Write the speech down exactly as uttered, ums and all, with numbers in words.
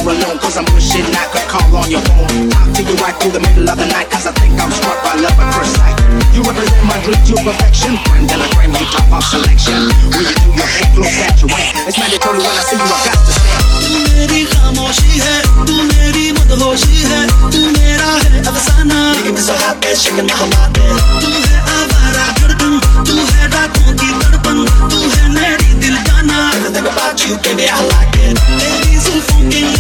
more alone, cause I'm wishing I could call on your phone. Talk to you right through the middle of the night, cause I think I'm struck by love at first sight. You represent my dream to perfection. Friend and a friend, you top off selection. When you do your thing, close that you win. It's mandatory when I see you, I got to say. तू मेरी खामोशी है, तू मेरी मदहोशी है, तू मेरा है अफसाना. Making me so happy, shaking my whole body. तू है आवारा धड़कन, तू है रातों की तड़पन, तू है मेरी दिल जाना. Everything about you, baby, I like it. तेरी जुल्फों के